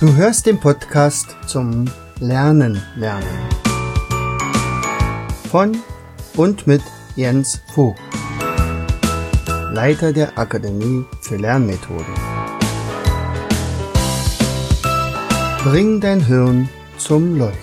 Du hörst den Podcast zum Lernen. Von und mit Jens Vogt, Leiter der Akademie für Lernmethoden. Bring dein Hirn zum Leuchten.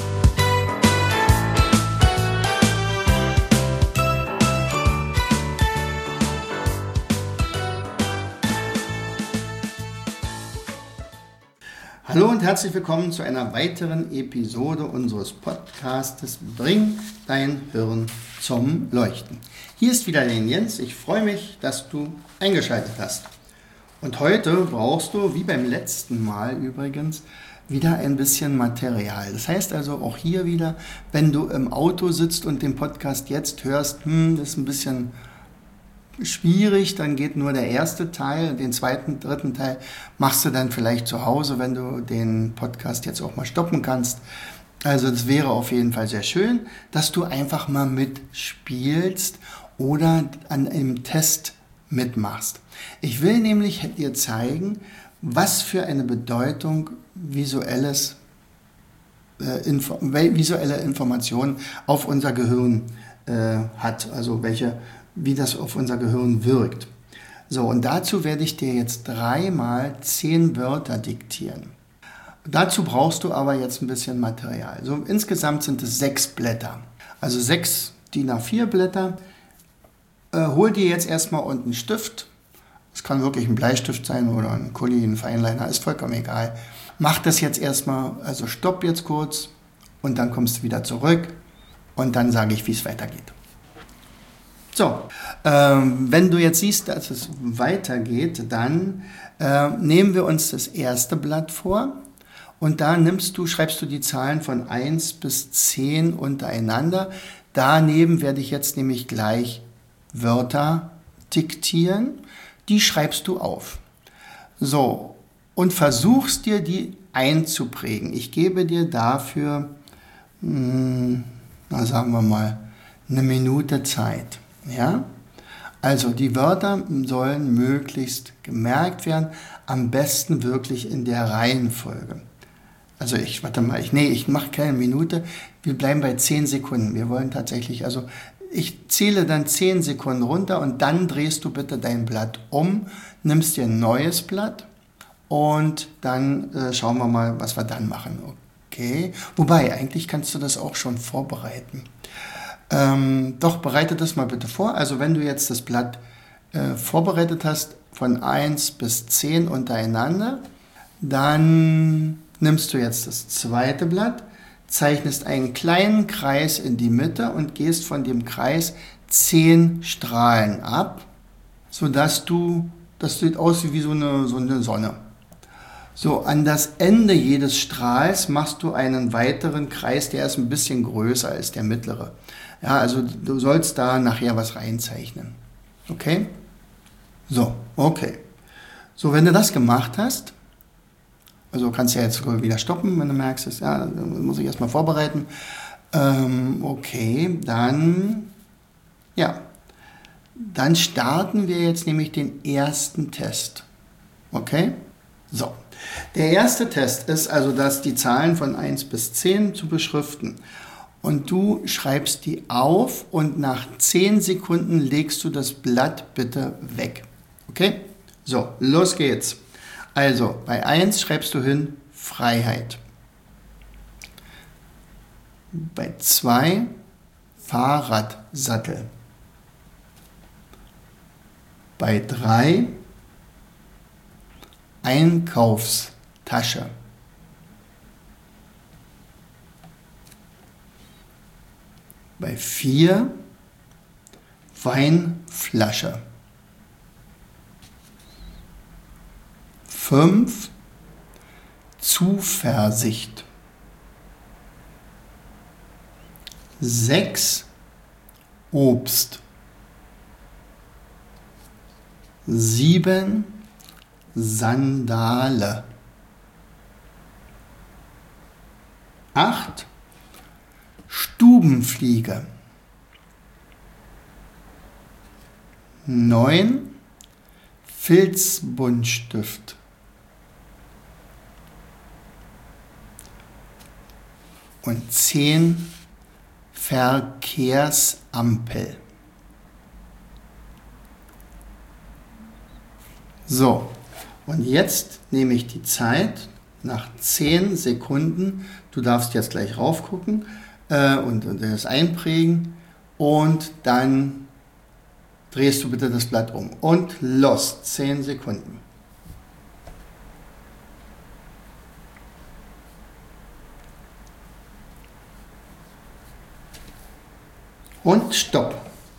Hallo und herzlich willkommen zu einer weiteren Episode unseres Podcastes Bring dein Hirn zum Leuchten. Hier ist wieder der Jens. Ich freue mich, dass du eingeschaltet hast. Und heute brauchst du, wie beim letzten Mal übrigens, wieder ein bisschen Material. Das heißt also auch hier wieder, wenn du im Auto sitzt und den Podcast jetzt hörst, das ist ein bisschen schwierig, dann geht nur der erste Teil, den zweiten, dritten Teil machst du dann vielleicht zu Hause, wenn du den Podcast jetzt auch mal stoppen kannst. Also das wäre auf jeden Fall sehr schön, dass du einfach mal mitspielst oder an einem Test mitmachst. Ich will nämlich dir zeigen, was für eine Bedeutung visuelle Information auf unser Gehirn hat, also wie das auf unser Gehirn wirkt. So, und dazu werde ich dir jetzt 3 mal 10 Wörter diktieren. Dazu brauchst du aber jetzt ein bisschen Material. So, insgesamt sind es 6 Blätter, also 6 DIN A4 Blätter. Hol dir jetzt erstmal unten einen Stift. Es kann wirklich ein Bleistift sein oder ein Kuli, ein Feinliner, ist vollkommen egal. Mach das jetzt erstmal, also stopp jetzt kurz und dann kommst du wieder zurück und dann sage ich, wie es weitergeht. So, wenn du jetzt siehst, dass es weitergeht, dann nehmen wir uns das erste Blatt vor und da schreibst du die Zahlen von 1 bis 10 untereinander. Daneben werde ich jetzt nämlich gleich Wörter diktieren, die schreibst du auf. So, und versuchst dir die einzuprägen. Ich gebe dir dafür, sagen wir mal, 1 Minute Zeit. Ja? Also die Wörter sollen möglichst gemerkt werden, am besten wirklich in der Reihenfolge. Also ich mache keine Minute, wir bleiben bei 10 Sekunden. Wir wollen tatsächlich, ich zähle dann 10 Sekunden runter und dann drehst du bitte dein Blatt um, nimmst dir ein neues Blatt und dann schauen wir mal, was wir dann machen. Okay, wobei, eigentlich kannst du das auch schon vorbereiten. Doch, bereite das mal bitte vor. Also wenn du jetzt das Blatt vorbereitet hast von 1 bis 10 untereinander, dann nimmst du jetzt das zweite Blatt, zeichnest einen kleinen Kreis in die Mitte und gehst von dem Kreis 10 Strahlen ab, sodass das sieht aus wie so eine Sonne. So, an das Ende jedes Strahls machst du einen weiteren Kreis, der ist ein bisschen größer als der mittlere. Ja, also du sollst da nachher was reinzeichnen. Okay? So, okay. So, wenn du das gemacht hast, also kannst du ja jetzt wieder stoppen, wenn du merkst, dann muss ich erstmal vorbereiten. Okay, dann starten wir jetzt nämlich den ersten Test. Okay? So, der erste Test ist also, die Zahlen von 1 bis 10 zu beschriften. Und du schreibst die auf und nach 10 Sekunden legst du das Blatt bitte weg. Okay? So, los geht's. Also, bei 1 schreibst du hin Freiheit. Bei 2 Fahrradsattel. Bei 3 Einkaufstasche. Bei 4 Weinflasche. 5 Zuversicht. 6 Obst. 7 Sandale. 8 Stubenfliege. 9 Filzbuntstift. und 10 Verkehrsampel. So, und jetzt nehme ich die Zeit nach 10 Sekunden. Du darfst jetzt gleich raufgucken und das einprägen und dann drehst du bitte das Blatt um. Und los, 10 Sekunden. Und stopp.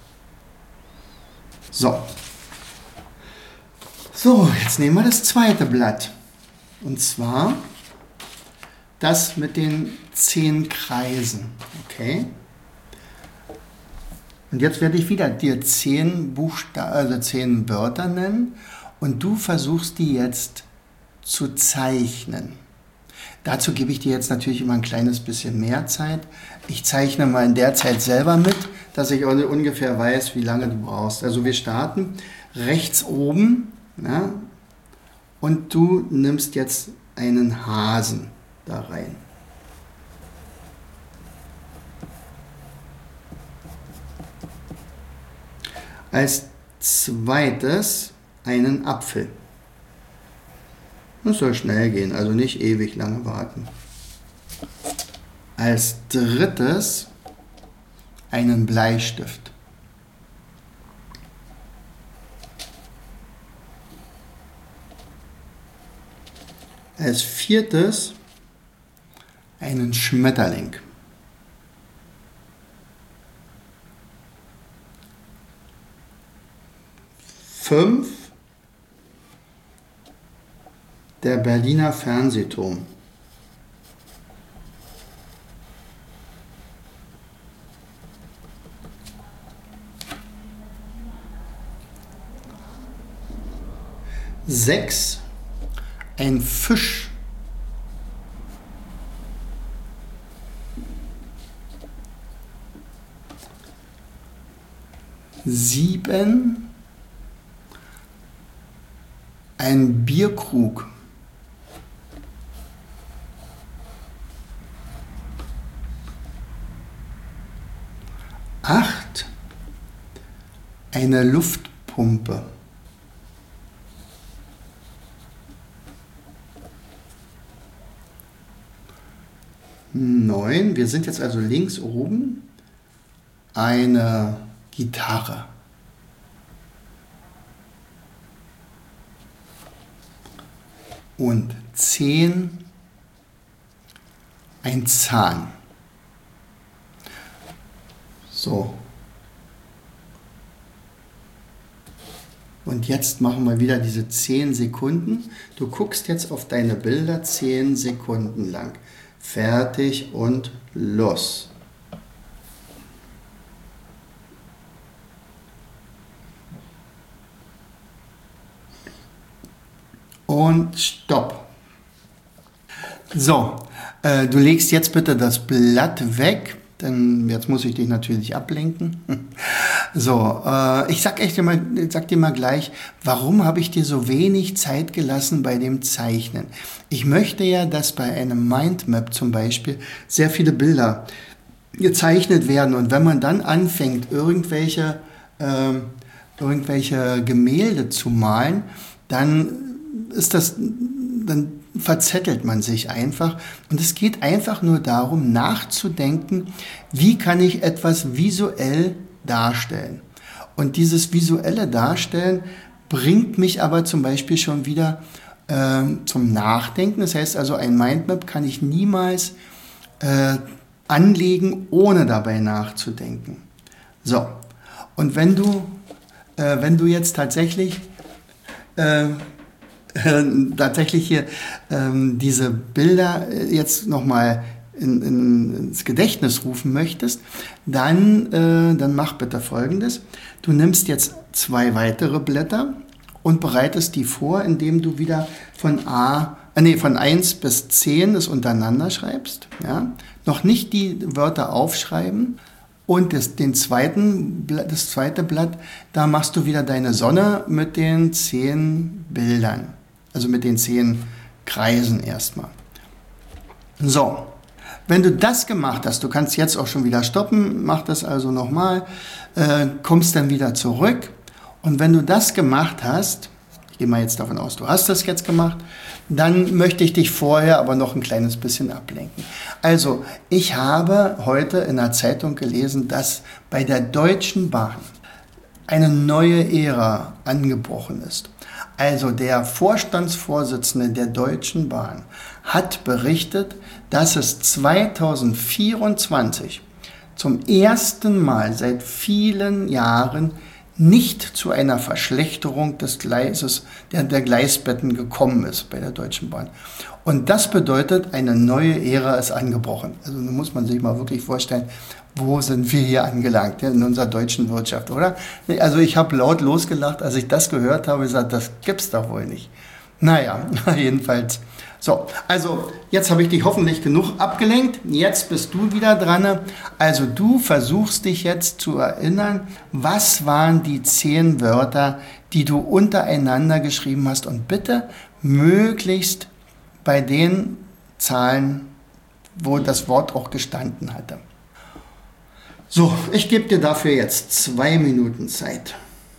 So. So, jetzt nehmen wir das zweite Blatt. Und zwar das mit den 10 Kreisen. Okay? Und jetzt werde ich wieder dir 10 Wörter nennen und du versuchst die jetzt zu zeichnen. Dazu gebe ich dir jetzt natürlich immer ein kleines bisschen mehr Zeit. Ich zeichne mal in der Zeit selber mit, dass ich ungefähr weiß, wie lange du brauchst. Also wir starten rechts oben, ja, und du nimmst jetzt einen Hasen da rein. Als zweites einen Apfel. Das soll schnell gehen, also nicht ewig lange warten. Als drittes einen Bleistift. Als viertes einen Schmetterling. Fünf, der Berliner Fernsehturm. Sechs, ein Fisch. Sieben, ein Bierkrug. 8, eine Luftpumpe. 9, wir sind jetzt also links oben, eine Gitarre. Und 10, ein Zahn. So. Und jetzt machen wir wieder diese 10 Sekunden. Du guckst jetzt auf deine Bilder 10 Sekunden lang. Fertig und los. Und stopp. So, du legst jetzt bitte das Blatt weg, denn jetzt muss ich dich natürlich ablenken. So, ich sag dir mal gleich, warum habe ich dir so wenig Zeit gelassen bei dem Zeichnen? Ich möchte ja, dass bei einem Mindmap zum Beispiel sehr viele Bilder gezeichnet werden und wenn man dann anfängt, irgendwelche Gemälde zu malen, dann verzettelt man sich einfach und es geht einfach nur darum, nachzudenken, wie kann ich etwas visuell darstellen. Und dieses visuelle Darstellen bringt mich aber zum Beispiel schon wieder zum Nachdenken. Das heißt also, ein Mindmap kann ich niemals anlegen, ohne dabei nachzudenken. So, und wenn du jetzt tatsächlich hier diese Bilder jetzt nochmal ins Gedächtnis rufen möchtest, dann mach bitte Folgendes. Du nimmst jetzt 2 weitere Blätter und bereitest die vor, indem du wieder von 1 bis 10 es untereinander schreibst. Ja? Noch nicht die Wörter aufschreiben. Und das zweite Blatt, da machst du wieder deine Sonne mit den 10 Bildern. Also mit den 10 Kreisen erstmal. So, Wenn du das gemacht hast, du kannst jetzt auch schon wieder stoppen, mach das also nochmal, kommst dann wieder zurück. Und wenn du das gemacht hast, ich gehe mal jetzt davon aus, du hast das jetzt gemacht, dann möchte ich dich vorher aber noch ein kleines bisschen ablenken. Also, ich habe heute in der Zeitung gelesen, dass bei der Deutschen Bahn eine neue Ära angebrochen ist. Also der Vorstandsvorsitzende der Deutschen Bahn hat berichtet, dass es 2024 zum ersten Mal seit vielen Jahren nicht zu einer Verschlechterung des Gleises, der Gleisbetten gekommen ist bei der Deutschen Bahn. Und das bedeutet, eine neue Ära ist angebrochen. Also da muss man sich mal wirklich vorstellen, wo sind wir hier angelangt in unserer deutschen Wirtschaft, oder? Also ich habe laut losgelacht, als ich das gehört habe, gesagt, das gibt's doch wohl nicht. Naja, jedenfalls. So, also jetzt habe ich dich hoffentlich genug abgelenkt. Jetzt bist du wieder dran. Also du versuchst dich jetzt zu erinnern, was waren die 10 Wörter, die du untereinander geschrieben hast. Und bitte möglichst bei den Zahlen, wo das Wort auch gestanden hatte. So, ich gebe dir dafür jetzt 2 Minuten Zeit.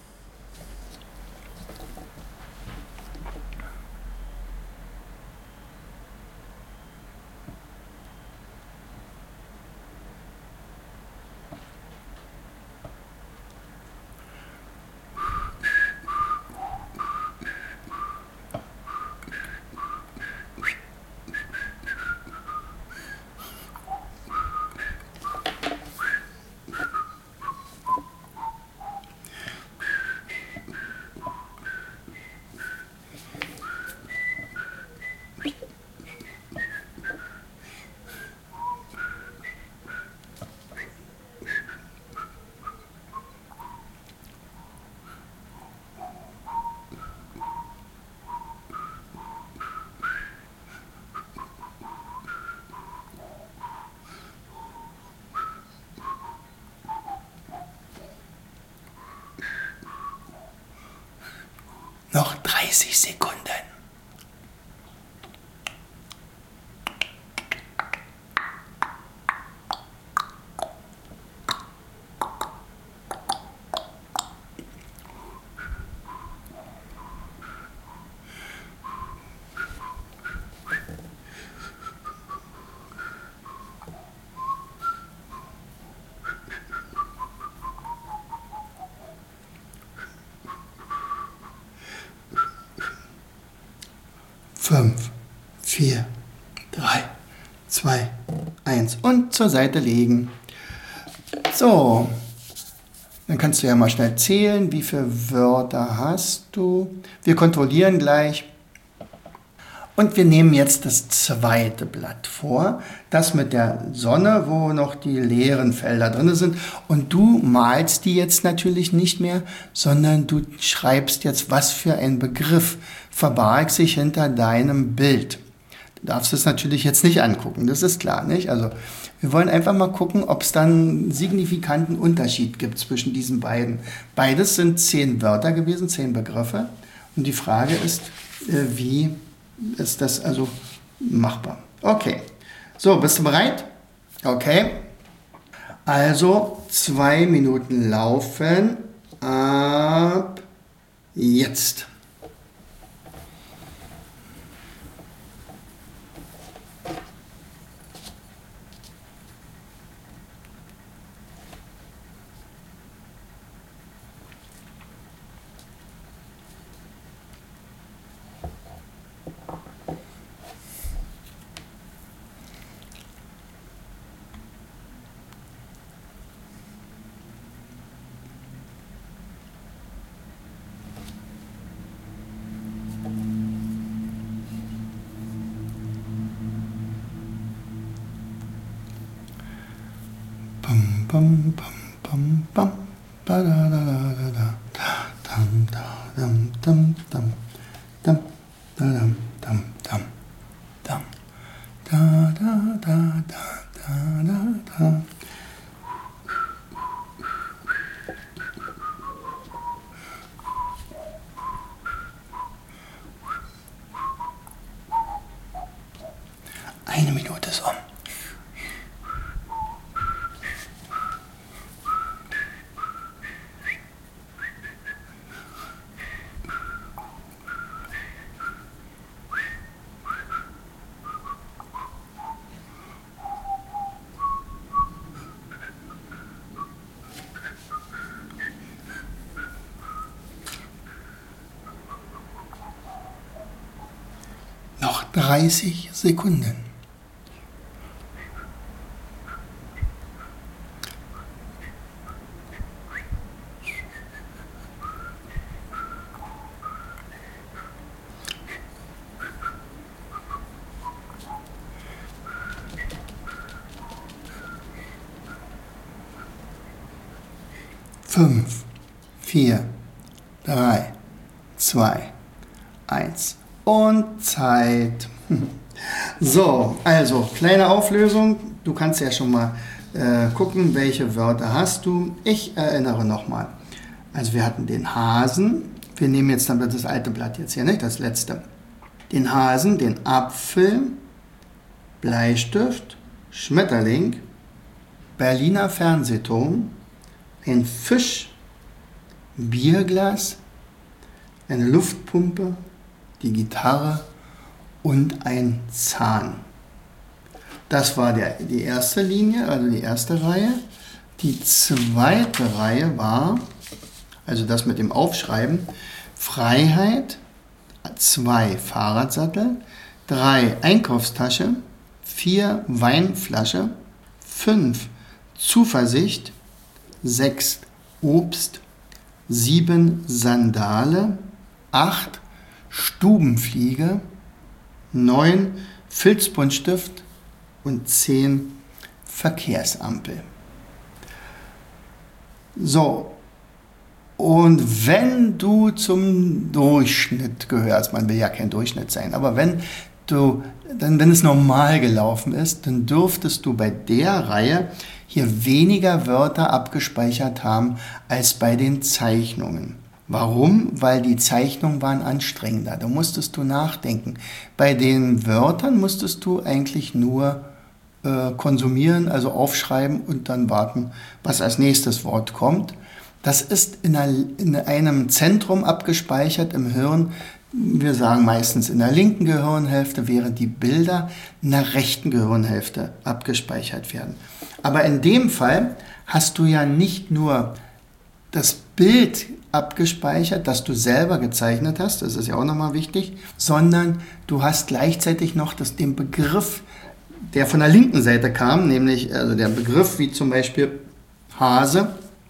Noch 30 Sekunden. Fünf, 4, 3, 2, 1 und zur Seite legen. So, dann kannst du ja mal schnell zählen, wie viele Wörter hast du. Wir kontrollieren gleich. Und wir nehmen jetzt das zweite Blatt vor, das mit der Sonne, wo noch die leeren Felder drin sind. Und du malst die jetzt natürlich nicht mehr, sondern du schreibst jetzt, was für ein Begriff verbarg sich hinter deinem Bild. Du darfst es natürlich jetzt nicht angucken, das ist klar, nicht? Also wir wollen einfach mal gucken, ob es dann einen signifikanten Unterschied gibt zwischen diesen beiden. Beides sind 10 Wörter gewesen, 10 Begriffe. Und die Frage ist, wie ist das also machbar? Okay, so, bist du bereit? Okay, also 2 Minuten laufen ab jetzt. Bam, bam, bam, bam, ba da da da da da, dam da dam dam dam dam da dam dam dam dam da da da da da da. Eine Minute ist um. 30 Sekunden. Fünf, 4, 3, 2, 1 und Zeit. So, also kleine Auflösung. Du kannst ja schon mal gucken, welche Wörter hast du. Ich erinnere nochmal. Also wir hatten den Hasen. Wir nehmen jetzt dann das alte Blatt jetzt hier, nicht das letzte. Den Hasen, den Apfel, Bleistift, Schmetterling, Berliner Fernsehturm, ein Fisch, Bierglas, eine Luftpumpe, die Gitarre und ein Zahn. Das war die erste Linie, also die erste Reihe. Die zweite Reihe war, also das mit dem Aufschreiben, Freiheit, 2 Fahrradsattel, 3 Einkaufstasche, 4 Weinflasche, 5 Zuversicht, 6 Obst, 7 Sandale, 8 Stubenfliege, 9 Filzbuntstift und 10 Verkehrsampel. So, und wenn du zum Durchschnitt gehörst, man will ja kein Durchschnitt sein, aber wenn es normal gelaufen ist, dann dürftest du bei der Reihe hier weniger Wörter abgespeichert haben als bei den Zeichnungen. Warum? Weil die Zeichnungen waren anstrengender. Da musstest du nachdenken. Bei den Wörtern musstest du eigentlich nur konsumieren, also aufschreiben und dann warten, was als nächstes Wort kommt. Das ist in einem Zentrum abgespeichert im Hirn. Wir sagen meistens in der linken Gehirnhälfte, während die Bilder in der rechten Gehirnhälfte abgespeichert werden. Aber in dem Fall hast du ja nicht nur das Bild abgespeichert, das du selber gezeichnet hast, das ist ja auch nochmal wichtig, sondern du hast gleichzeitig noch den Begriff, der von der linken Seite kam, nämlich also der Begriff wie zum Beispiel Hase,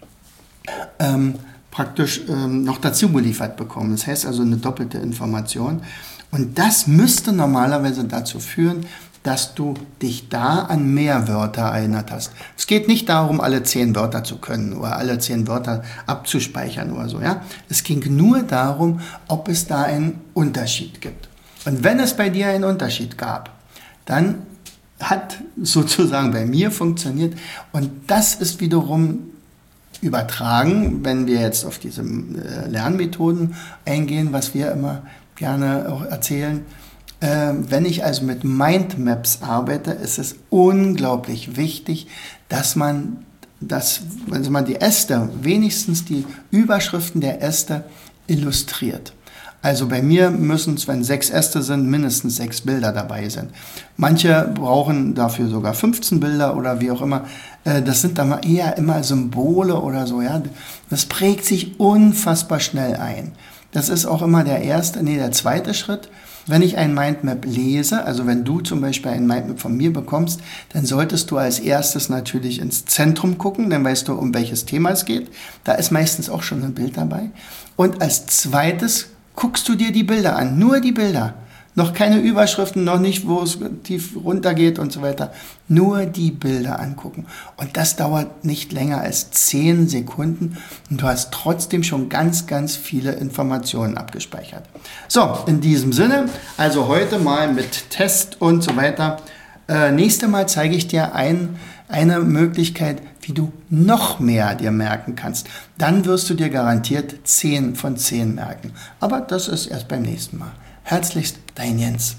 praktisch noch dazu geliefert bekommen. Das heißt also eine doppelte Information. Und das müsste normalerweise dazu führen, dass du dich da an mehr Wörter erinnert hast. Es geht nicht darum, alle 10 Wörter zu können oder alle 10 Wörter abzuspeichern oder so. Ja? Es ging nur darum, ob es da einen Unterschied gibt. Und wenn es bei dir einen Unterschied gab, dann hat sozusagen bei mir funktioniert. Und das ist wiederum übertragen, wenn wir jetzt auf diese Lernmethoden eingehen, was wir immer gerne auch erzählen. Wenn ich also mit Mindmaps arbeite, ist es unglaublich wichtig, dass man die Äste, wenigstens die Überschriften der Äste illustriert. Also bei mir müssen es, wenn 6 Äste sind, mindestens 6 Bilder dabei sind. Manche brauchen dafür sogar 15 Bilder oder wie auch immer. Das sind dann eher immer Symbole oder so. Ja, das prägt sich unfassbar schnell ein. Das ist auch immer der zweite Schritt. Wenn ich ein Mindmap lese, also wenn du zum Beispiel ein Mindmap von mir bekommst, dann solltest du als erstes natürlich ins Zentrum gucken, dann weißt du, um welches Thema es geht. Da ist meistens auch schon ein Bild dabei. Und als zweites guckst du dir die Bilder an, nur die Bilder. Noch keine Überschriften, noch nicht, wo es tief runter geht und so weiter. Nur die Bilder angucken. Und das dauert nicht länger als 10 Sekunden und du hast trotzdem schon ganz, ganz viele Informationen abgespeichert. So, in diesem Sinne, also heute mal mit Test und so weiter. Nächstes Mal zeige ich dir eine Möglichkeit, wie du noch mehr dir merken kannst. Dann wirst du dir garantiert 10 von 10 merken. Aber das ist erst beim nächsten Mal. Herzlichst, dein Jens.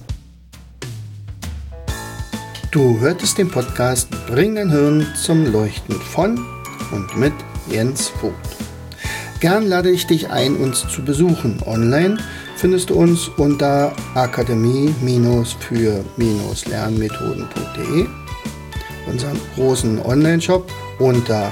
Du hörtest den Podcast Bring dein Hirn zum Leuchten von und mit Jens Vogt. Gern lade ich dich ein, uns zu besuchen. Online findest du uns unter akademie-für-lernmethoden.de, unseren großen Online-Shop unter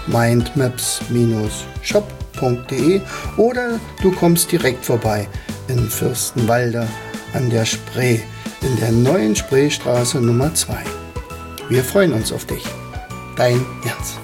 mindmaps-shop.de oder du kommst direkt vorbei in Fürstenwalde an der Spree in der neuen Spreestraße Nummer 2. Wir freuen uns auf dich. Dein Jens.